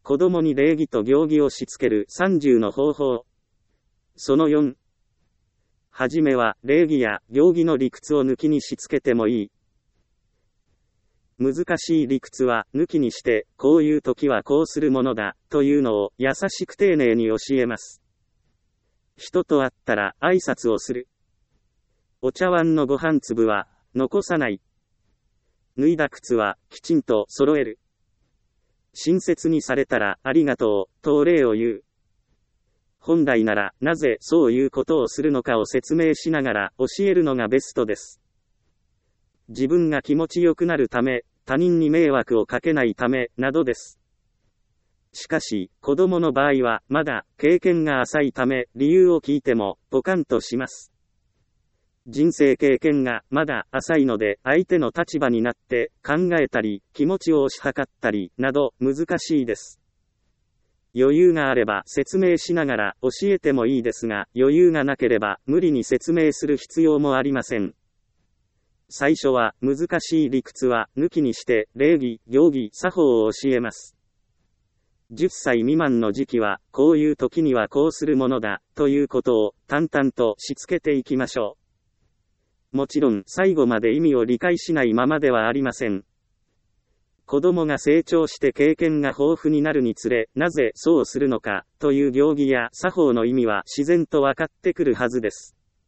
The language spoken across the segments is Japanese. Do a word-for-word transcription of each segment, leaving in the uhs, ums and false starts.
子供に礼儀と行儀をしつけるさんじゅうの方法。そのよん。はじめは、礼儀や行儀の理屈を抜きにしつけてもいい。難しい理屈は抜きにして、こういう時はこうするものだ、というのを優しく丁寧に教えます。人と会ったら挨拶をする。お茶碗のご飯粒は残さない。脱いだ靴はきちんと揃える。親切にされたらありがとう、とお礼を言う。本来ならなぜそういうことをするのかを説明しながら教えるのがベストです。自分が気持ちよくなるため、他人に迷惑をかけないため、などです。しかし、子供の場合は、まだ、経験が浅いため、理由を聞いても、ポカンとします。人生経験が、まだ、浅いので、相手の立場になって、考えたり、気持ちを推し量ったり、など、難しいです。余裕があれば、説明しながら、教えてもいいですが、余裕がなければ、無理に説明する必要もありません。最初は、難しい理屈は、抜きにして、礼儀、行儀、作法を教えます。じゅっさい未満の時期は、こういう時にはこうするものだ、ということを、淡々としつけていきましょう。もちろん、最後まで意味を理解しないままではありません。子供が成長して経験が豊富になるにつれ、なぜそうするのか、という行儀や作法の意味は自然と分かってくるはずです。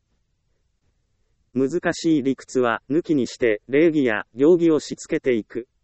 難しい理屈は抜きにして礼儀や行儀をしつけていく。